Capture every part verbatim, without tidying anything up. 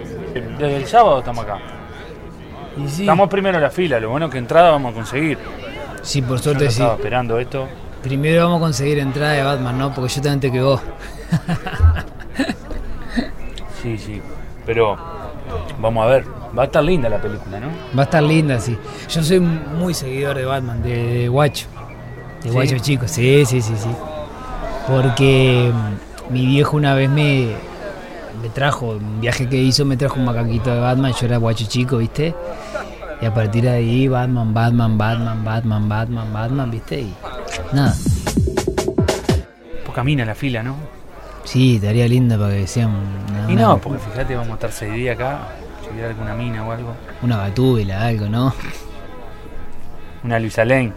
Desde el sábado estamos acá. Y sí. Estamos primero en la fila, lo bueno es que entrada vamos a conseguir. Sí, por Yo suerte no sí. estaba esperando esto. Primero vamos a conseguir entrada de Batman, ¿no? Porque yo también te que vos. Sí, sí. Pero vamos a ver. Va a estar linda la película, ¿no? Va a estar linda, sí. Yo soy muy seguidor de Batman, de, de Guacho. De ¿Sí? Guacho chico, sí, sí, sí, sí. Porque mm, mi viejo una vez me, me trajo, un viaje que hizo, me trajo un macaquito de Batman. Yo era Guacho chico, ¿viste? Y a partir de ahí, Batman, Batman, Batman, Batman, Batman, Batman, ¿viste? Y nada. Pues camina la fila, ¿no? Sí, estaría linda para que sea una, Y una, no, porque fíjate, vamos a estar seis días acá. Si hubiera alguna mina o algo. una gatúbela, algo, ¿no? Una Luisa Lane.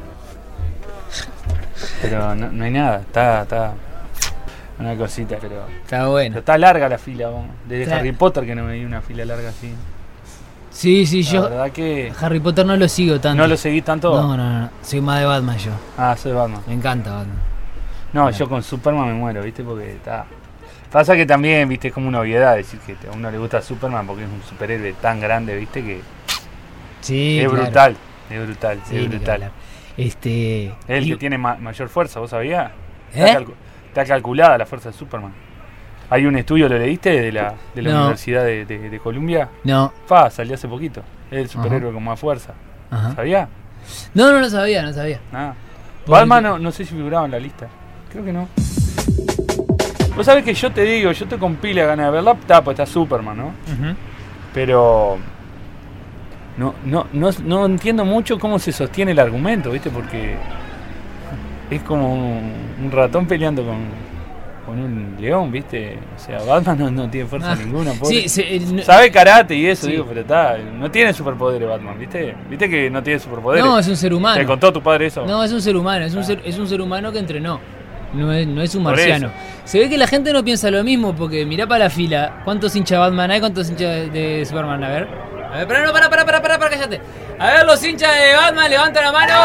Pero no, no hay nada, está, está una cosita, pero, Está pero bueno. está larga la fila, vamos. Desde Está- Harry Potter que no me di una fila larga así. Sí, sí, La yo verdad que Harry Potter no lo sigo tanto. no lo seguí tanto. No, no, no. Soy más de Batman yo. Ah, soy Batman. Me encanta Batman. No, yo con Superman me muero, ¿viste? Porque está. Pasa que también, ¿viste? Es como una obviedad decir que a uno le gusta Superman porque es un superhéroe tan grande, ¿viste? Que Sí, es claro. brutal, es brutal, Sí, es ni que brutal. hablar. Este. Es el y- que tiene ma- mayor fuerza, ¿vos sabías? ¿Eh? Está, calcu- está calculada la fuerza de Superman. Hay un estudio, ¿lo leíste? De la, de la No. Universidad de, de, de Columbia. No. Fa, salió hace poquito. Es el superhéroe con más fuerza. Ajá. ¿Sabía? No, no lo sabía, no sabía. Nada. Vos Batman dijiste- no, no sé si figuraba en la lista. Creo que no. Vos sabés que yo te digo, yo te compila ganas de verla, está, pues está Superman, ¿no? Ujú. Pero no, no, no, no entiendo mucho cómo se sostiene el argumento, ¿viste? Porque es como un, un ratón peleando con, con un león, ¿viste? O sea, Batman no, no tiene fuerza Ah, ninguna, pobre. Sí, sí, eh, no- Sabe karate y eso, Sí. digo, pero está, no tiene superpoderes Batman, ¿viste? ¿Viste que no tiene superpoderes? no, es un ser ¿Te humano. contó tu padre eso? No, es un ser humano, es un ser, es un ser humano que entrenó. No es, no es un Por marciano. eso. Se ve que la gente no piensa lo mismo, porque mirá para la fila. ¿Cuántos hinchas de Batman hay? ¿Cuántos hinchas de, de Superman? A ver. A ver, pero no, para, para, para, para, para, cállate. A ver, los hinchas de Batman, levanta la mano.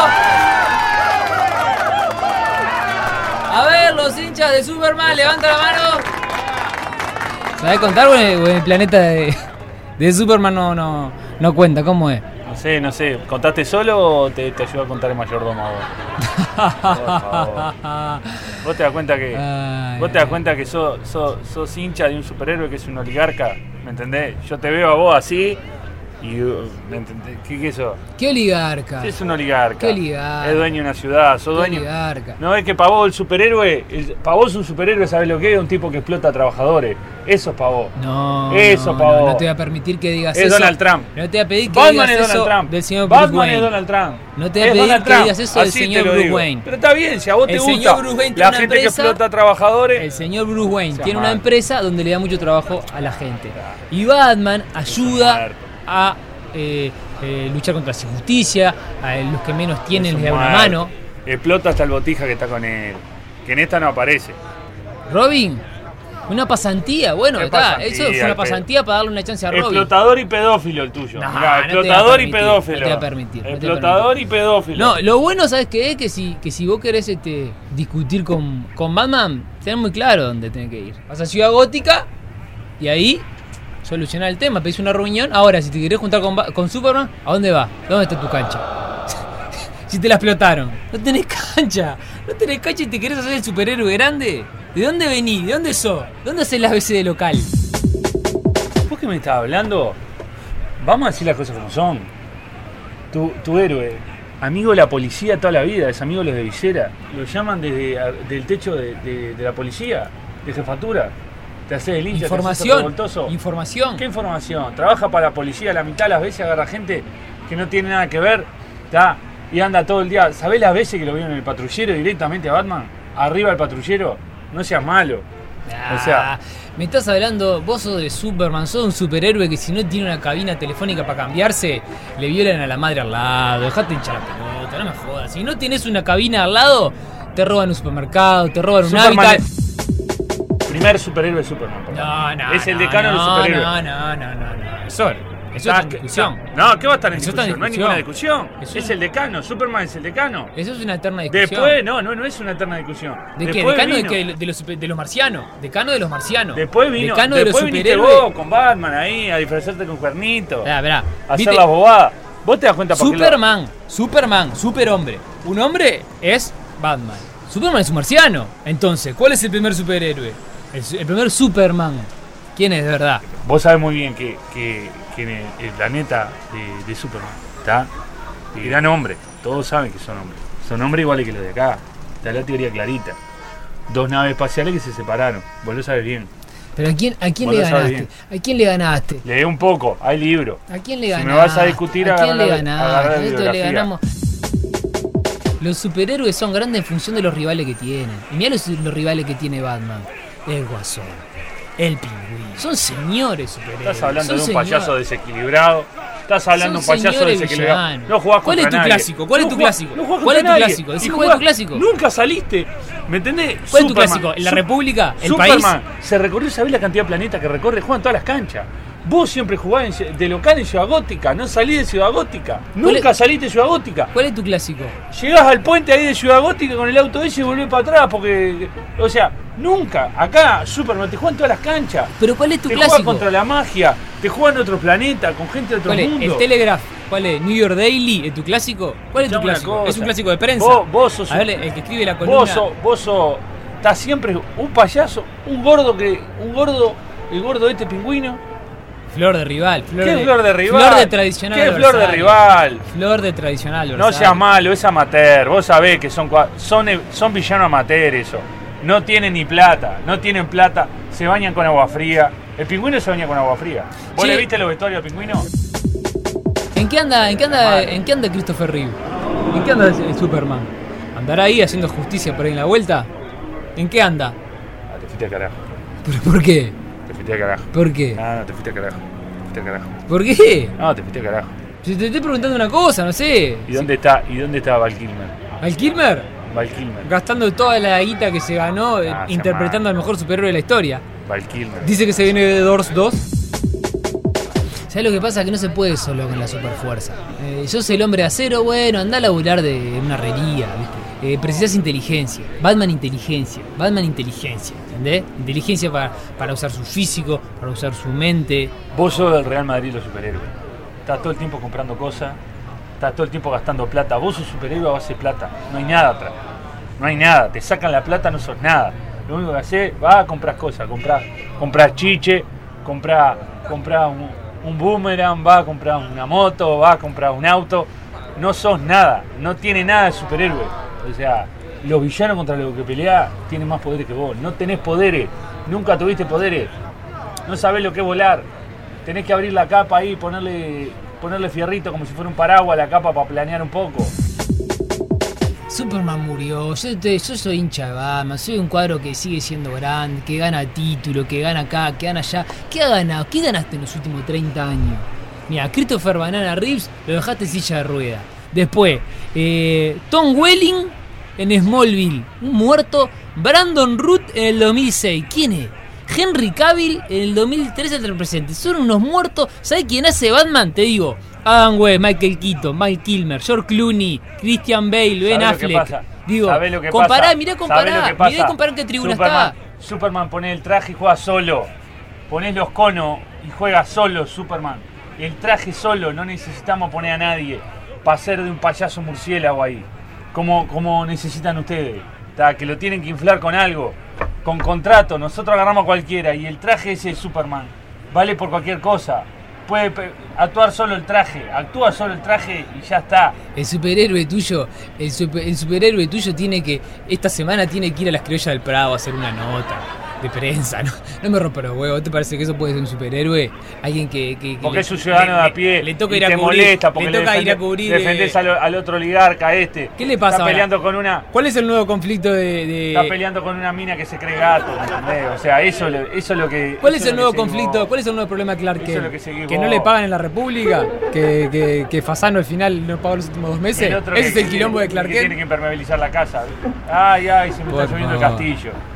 A ver, los hinchas de Superman, levanta la mano. ¿Sabés contar, güey? O el planeta de, de Superman no, no, no cuenta, ¿cómo es? No sé, no sé. ¿Contaste solo o te, te ayudó a contar el mayordomo a vos? Por favor. Vos te das cuenta que Ay, vos te das ay. cuenta que sos, sos, sos hincha de un superhéroe que es un oligarca, ¿me entendés? Yo te veo a vos así y uh, ¿me entendés? ¿Qué, qué sos? ¿Qué oligarca? Es un oligarca. ¿Qué oligarca? Es dueño de una ciudad, sos ¿Qué dueño. oligarca? No es que para vos el superhéroe, el, para vos un superhéroe, ¿sabés lo que es? Un tipo que explota a trabajadores. Eso es para vos. No, Eso, no, pavo. no, no te voy a permitir que digas Es eso. Donald Trump. No te voy a pedir que Batman digas es eso Donald Trump. del señor Bruce Batman Wayne. es Donald Trump. No te voy a Es pedir Donald que Trump. digas eso del Así te señor lo Bruce digo. Wayne. Pero está bien, si a vos te El gusta señor Bruce Wayne tiene la una gente que empresa- explota a trabajadores. El señor Bruce Wayne Sea tiene una mal. empresa donde le da mucho trabajo a la gente. Y Batman ayuda muerto. a eh, eh, luchar contra la injusticia, a los que menos tienen Es un les da una muerto. mano. Explota hasta el botija que está con él. Que en esta no aparece. Robin, una pasantía. Bueno, ¿Qué está, pasantía, eso fue una pe- pasantía para darle una chance a Robin. Explotador y pedófilo el tuyo. No, Mirá, no te voy a explotador y permitir, pedófilo. no te voy a permitir, no te voy a Explotador y pedófilo. No, lo bueno, ¿sabes qué es? Que si, que si vos querés este, discutir con, con Batman, tenés muy claro dónde tenés que ir. Vas a Ciudad Gótica y ahí solucionar el tema, pedís una reunión. Ahora, si te querés juntar con, Ba- con Superman, ¿a dónde vas? ¿Dónde está tu cancha? Si te la explotaron. No tenés cancha. No tenés cancha y te querés hacer el superhéroe grande. ¿De dónde venís? ¿De dónde sos? ¿Dónde haces las veces de local? ¿Vos qué me estás hablando? Vamos a decir las cosas como son. Tu, tu héroe, amigo de la policía toda la vida, es amigo de los de Visera. Lo llaman desde a- del techo de, de- de la policía, de jefatura. Te haces el hincha, te haces el Información. revoltoso. Información. ¿Qué información? Trabaja para la policía, la mitad de las veces agarra gente que no tiene nada que ver, ¿tá? Y anda todo el día. ¿Sabés las veces que lo vieron en el patrullero directamente a Batman? Arriba del patrullero. No seas malo. Ah, O sea- me estás hablando, vos sos de Superman, sos un superhéroe que si no tiene una cabina telefónica para cambiarse, le violan a la madre al lado, dejate hinchar la pelota, no me jodas. Si no tenés una cabina al lado, te roban un supermercado, te roban un Superman hábitat. es- Primer superhéroe de Superman. por favor. No, no, Es el no, decano de los no, superhéroes. no, no, no, no, no. Sol, Eso está en discusión. No, ¿qué va a estar en Eso está discusión? en No hay discusión. ninguna discusión. Eso es es- el decano, Superman es el decano. Eso es una eterna discusión. Después, no, no, no es una eterna discusión. ¿De qué? Después ¿Decano vino- de, qué? de, los, super- de los marcianos? ¿Decano de los marcianos? Después vino, ¿Decano de los después viniste superhéroes? vos con Batman ahí a disfrazarte con cuernito. Esperá, esperá. A hacer ¿Viste? las bobadas. ¿Vos te das cuenta por qué lo- Superman, Superman, superhombre. Un hombre es Batman. Superman es un marciano. Entonces, ¿cuál es el primer superhéroe? El, su- el primer Superman. ¿Quién es de verdad? Vos sabés muy bien que, que, que en el, el planeta de, de Superman está el gran hombre. Todos saben que son hombres. Son hombres iguales que los de acá. Está la teoría clarita. Dos naves espaciales que se separaron. Vos lo sabés bien. Pero ¿a quién, a quién Vos le lo sabés ganaste? ¿A quién le ganaste? Lee un poco, hay libro. ¿A quién le Si ganaste? me vas a discutir, ¿a quién agarrá le la- ganaste? agarrá la Esto le bibliografía. ganamos. Los superhéroes son grandes en función de los rivales que tienen. Y mirá los, los rivales que tiene Batman. El Guasón, el Pingüino. Son señores superhéroes. Estás hablando son de un señores. payaso desequilibrado. Estás hablando de Son un payaso señores desequilibrado. villanos. No jugás ¿Cuál contra es tu nadie. clásico? ¿Cuál es No tu jugás- clásico? no jugás ¿Cuál es contra tu nadie. clásico? Decime Y cuál es tu jugás- clásico. Nunca saliste. ¿Me entendés? ¿Cuál es tu Superman. clásico? ¿En la Su- República? ¿El Superman país? se recorrió, ¿sabés la cantidad de planetas que recorre? Juegan todas las canchas. Vos siempre jugás en- de local en Ciudad Gótica, no salís de Ciudad Gótica. Nunca es- saliste de Ciudad Gótica. ¿Cuál es tu clásico? Llegás al puente ahí de Ciudad Gótica con el auto ese y volvés para atrás porque. O sea, nunca. Acá, Superman, te juegan todas las canchas. ¿Pero cuál es tu Te juegan clásico? contra la magia, te juegan en otro planeta, con gente de otro ¿Cuál es? mundo. ¿El Telegraph? ¿Cuál es? ¿New York Daily? ¿Es tu clásico? ¿Cuál es tu Escuchame una clásico? cosa. Es un clásico de prensa. Vos, vos sos A un- ver, el que escribe la columna. Vos sos, vos sos, estás siempre un payaso, un gordo que, un gordo, el gordo de este pingüino. Flor de rival. Flor ¿Qué de, flor de rival? Flor de tradicional. ¿Qué flor de adversario. rival? Flor de tradicional. No adversario. seas malo, es amateur, vos sabés que son, cua- son, son villanos amateur eso. No tienen ni plata, no tienen plata, se bañan con agua fría. El pingüino se baña con agua fría. ¿Vos Che. le viste los vestuarios al pingüino? ¿En qué anda, en qué anda, en qué anda Christopher Reeve? ¿En qué anda el Superman? ¿Andará ahí haciendo justicia por ahí en la vuelta? ¿En qué anda? Ah, te fuiste al carajo, ¿Pero por qué? te fuiste al carajo. ¿Por qué? No, no, te fuiste al carajo, te fuiste al carajo. ¿Por qué? No, te fuiste al carajo. Si te estoy preguntando una cosa, no sé. ¿Y dónde está, y dónde está Val Kilmer? ¿Al Kilmer? Val Kilmer. Gastando toda la guita que se ganó eh, Ah, se interpretando ama. al mejor superhéroe de la historia. Val Kilmer. Dice que se viene de Doors dos. ¿Sabes lo que pasa? Que no se puede solo con la superfuerza. Eh, sos el hombre de acero, bueno, anda a laburar de una herrería, ¿viste? Eh, precisás inteligencia. Batman inteligencia. Batman inteligencia, ¿entendés? Inteligencia para, para usar su físico, para usar su mente. Vos sos del Real Madrid los superhéroes. Estás todo el tiempo comprando cosas, estás todo el tiempo gastando plata. Vos sos superhéroe a base de plata. No hay nada atrás. No hay nada. Te sacan la plata, no sos nada. Lo único que haces, vas a comprar cosas. Comprás, comprás chiche, comprás, comprás un, un boomerang, vas a comprar una moto, vas a comprar un auto. No sos nada. No tiene nada de superhéroe. O sea, los villanos contra los que peleás tienen más poderes que vos. No tenés poderes. Nunca tuviste poderes. No sabés lo que es volar. Tenés que abrir la capa ahí, ponerle, ponerle fierrito como si fuera un paraguas a la capa para planear un poco. Superman murió, yo, te- yo soy hincha de Batman, soy un cuadro que sigue siendo grande, que gana título, que gana acá, que gana allá. ¿Qué ha ganado? ¿Qué ganaste en los últimos treinta años? Mira, Christopher Banana Reeves lo dejaste en silla de rueda. Después, eh, Tom Welling en Smallville, un muerto. Brandon Root en el dos mil seis, ¿quién es? Henry Cavill en el dos mil trece te represente. Son unos muertos. ¿Sabes quién hace Batman? Te digo. Adam West, Michael Keaton, Mike Kilmer, George Clooney, Christian Bale, Ben ¿Sabés lo que Affleck. pasa? Digo, ¿Sabés lo que compará, pasa? mirá, ¿Sabés compará, lo que pasa? mirá, compará en qué tribuna Superman, está. Superman pone el traje y juega solo. Ponés los conos y juega solo, Superman. El traje solo, no necesitamos poner a nadie para ser de un payaso murciélago ahí. Como, como necesitan ustedes. ¿Tá? Que lo tienen que inflar con algo. Con contrato, nosotros agarramos a cualquiera y el traje ese de Superman vale por cualquier cosa. Puede pe- actuar solo el traje, actúa solo el traje y ya está. El superhéroe tuyo, el, super- el superhéroe tuyo tiene que, esta semana tiene que ir a las criollas del Prado a hacer una nota de prensa. No, no me rompa los huevos, ¿te parece que eso puede ser un superhéroe? Alguien que... que- que Porque le- es un ciudadano le- de a pie Le, le toca y ir a te cubrir, molesta porque le toca le ir a defende- cubrir... eh, defendés al, al otro oligarca este. ¿Qué le pasa Está ahora? peleando con una... ¿Cuál es el nuevo conflicto de...? de- Está peleando con una mina que se cree gato, ¿me entendés? O sea, eso, lo- eso es lo que... ¿Cuál eso es el lo nuevo que seguís conflicto? vos. ¿Cuál es el nuevo problema de Clark Eso Kent? es lo que seguís ¿Que vos. no le pagan en la República? ¿Que, que, que Fasano al final no pagó los últimos dos meses? El otro Ese que- es el quilombo de que Clark tiene Kent. que impermeabilizar la casa. Ay, ay, se me Por está lloviendo el favor. castillo.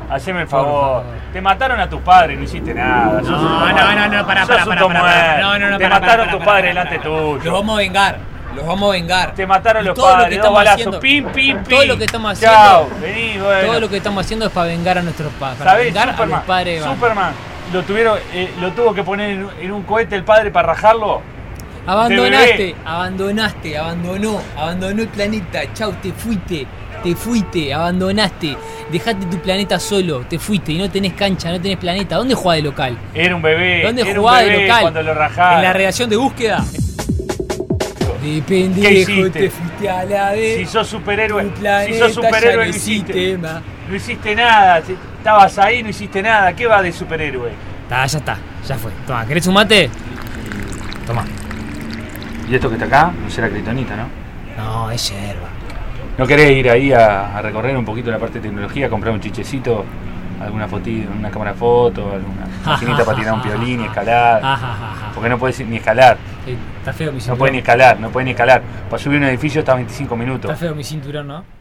Haceme el Por favor. favor. Te mataron a tus padres, no hiciste nada. Sos un No, tomar- no, no, no, pará, sos pará, un pará, tomar- pará, pará. No, no, no, Te pará, mataron pará, tus pará, padres pará, delante pará. tuyo. Los vamos a vengar. Los vamos a vengar. Te mataron Y los todo lo que padres, dos estamos balazos, haciendo- pim, pim, pim. todo lo que estamos Chao, haciendo- vení, bueno. Todo lo que estamos haciendo es para vengar a nuestros padres. Para ¿Sabés? vengar a Superman, los padres de Batman. Superman lo tuvieron, eh, lo tuvo que poner en, en un cohete el padre para rajarlo. Abandonaste, abandonaste, abandonó, abandonó el planeta. Chau, te fuiste, te fuiste, abandonaste. Dejaste tu planeta solo, te fuiste y no tenés cancha, no tenés planeta. ¿Dónde jugás de local? Era un bebé. ¿Dónde era jugás un de bebé local? cuando lo rajaron. ¿En la redacción de búsqueda? De ¿Qué pendejo hiciste? te fuiste a la vez. Si sos superhéroe, Tu planeta si sos ya superhéroe no no hiciste, existe más. no hiciste nada. Si estabas ahí, no hiciste nada. ¿Qué va de superhéroe? Está, ya está, ya fue. Toma, ¿querés un mate? Toma. ¿Y esto que está acá? No será Kryptonita, ¿no? No, es yerba. ¿No querés ir ahí a, a recorrer un poquito la parte de tecnología, comprar un chichecito, alguna fotito, una cámara de foto, alguna maquinita para tirar un piolín y escalar? Ah, ja, ja, ja. Porque no podés ni escalar, Eh, Está feo mi no cinturón. podés ni escalar, no podés ni escalar. Para subir un edificio está veinticinco minutos. Está feo mi cinturón, ¿no?